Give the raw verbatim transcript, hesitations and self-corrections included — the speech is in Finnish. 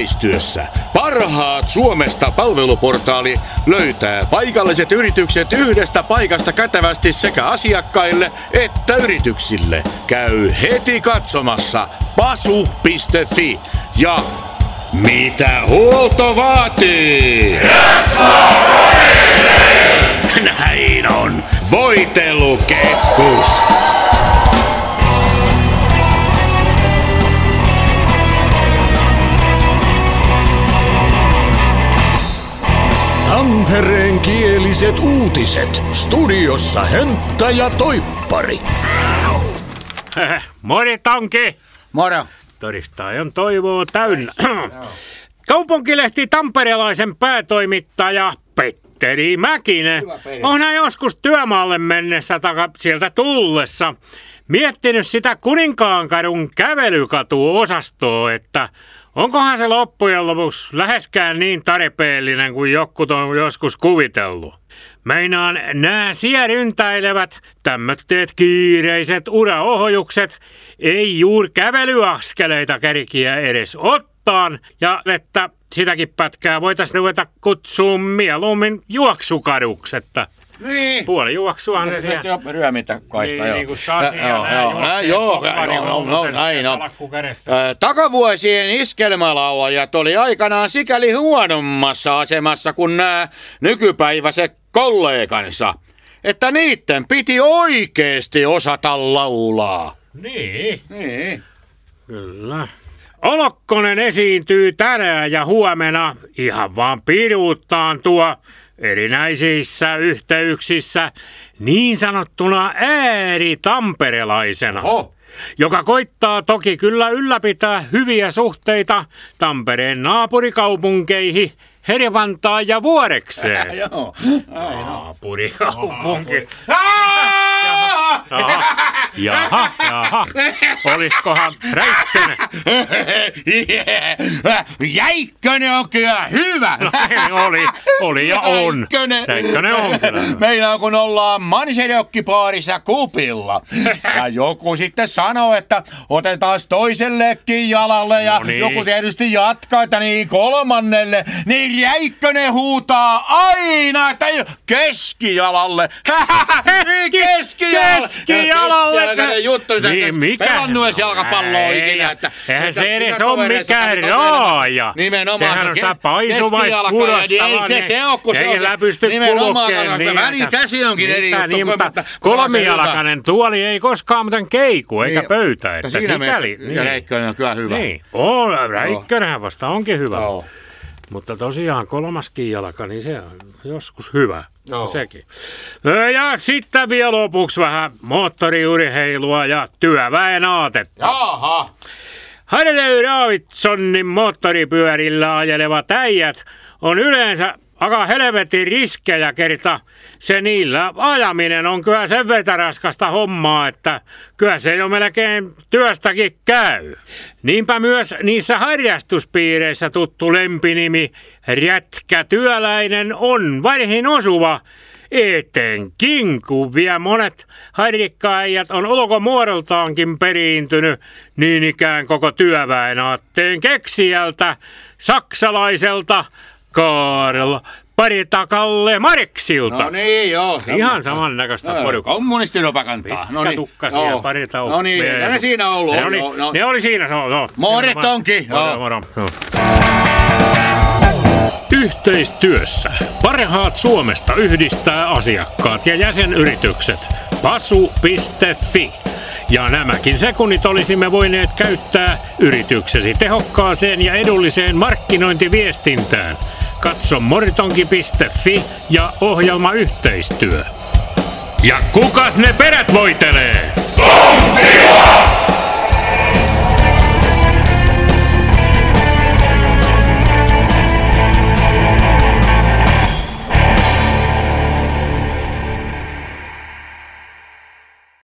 yhteistyössä. Parhaat Suomesta palveluportaali löytää paikalliset yritykset yhdestä paikasta kätevästi sekä asiakkaille että yrityksille. Käy heti katsomassa pasu piste fi ja mitä huolto vaatii? Näin on Voitelukeskus. Tampereen kieliset uutiset. Studiossa Hönttä ja Toippari. Moritonki! Moro. Todistajan toivoo täynnä. Kaupunkilehti tamperelaisen päätoimittaja Petteri Mäkinen on hän joskus työmaalle mennessä taka sieltä tullessa miettinyt sitä Kuninkaankadun kävelykatuosastoa, että onkohan se loppujen lopuksi läheskään niin tarpeellinen kuin jotkut on joskus kuvitellut. Meinaan nää siellä ryntäilevät tämmötteet kiireiset uraohjukset ei juuri kävelyaskeleita kärkiä edes ottaan, ja että sitäkin pätkää voitaisiin ruveta kutsua mieluummin juoksukaduksi, että niin. Puoli juoksuahan se siellä. Jo ryömintä kaista, niin, joo. niin kuin Sasi ja nää juoksee. Joo, joo, näin on. Takavuosien iskelmälaulajat oli aikanaan sikäli huonommassa asemassa kuin nämä nykypäiväiset kollegansa, että niitten piti oikeesti osata laulaa. Niin. Niin. Kyllä. Olokkonen esiintyy tänään ja huomenna ihan vaan piruuttaan tuo erinäisissä yhteyksissä niin sanottuna ääritamperelaisena, Oho. joka koittaa toki kyllä ylläpitää hyviä suhteita Tampereen naapurikaupunkeihin Hervantaan ja Vuorekseen. Joo. Naapurikaupunki. Jaha, jaha, jaha. Oliskohan Räikkönen? Jäikkönen on kyllä hyvä. No, oli, oli ja on. Räikkönen. Räikkönen on kyllä. Meillä kun ollaan mansedokkipaarissa kupilla. Ja joku sitten sanoo, että otetaan toisellekin jalalle. Ja no niin. Joku tietysti jatkaa, että niin kolmannelle. Niin Jäikkönen huutaa aina, että keskijalalle. Keskijalalle. Keskijalalle. Keskijalkainen juttu. Niin, mikä? Pelannut edes jalkapalloa ikinä. Että, eihän että se edes ole mikään raaja. Nimenomaan. Sehän on sitä paisumaiskudosta. Ei se se ole, kun se on se pysty kulkeen. Niin, välikäsi onkin eri juttu. Niin, mutta kolmijalkainen tuoli ei koskaan muuten keiku eikä niin, pöytä. Että siinä sikäli. Niin. Ja Räikkönen on kyllä hyvä. Niin, on, Räikkönenhän vasta onkin hyvä. Joo. Mutta tosiaan kolmaskin jalka, niin se on joskus hyvä. Joo. Sekin. Ja sitten vielä lopuksi vähän moottoriurheilua ja työväen aatetta. Jaha. Harley Davidsonin moottoripyörillä ajelevat äijät on yleensä aika helvetin riskejä kerta. Se niillä ajaminen on kyllä sen verran raskasta hommaa, että kyllä se jo melkein työstäkin käy. Niinpä myös niissä harrastuspiireissä tuttu lempinimi rätkätyöläinen on varhin osuva. Etenkin, kun vielä monet harrikkaajat on ulkomuodoltaankin periintynyt niin ikään koko työväen aatteen keksijältä, saksalaiselta Karl Paritakalle Mareksilta. No niin, joo. Ihan samannäköistä no, porukkaa. Kommunistiropagantaa. Pitkä tukkasia ja paritau. No niin, ne siinä on ollut. Ne oli, no. ne oli siinä. No, no. Moretonki. Moro, moro. No. Yhteistyössä parhaat Suomesta yhdistää asiakkaat ja jäsenyritykset. pasu piste fi. Ja nämäkin sekunnit olisimme voineet käyttää yrityksesi tehokkaaseen ja edulliseen markkinointiviestintään. Katso moritonki piste fi ja ohjelma yhteistyö. Ja kukas ne perät voitelee? Tontila!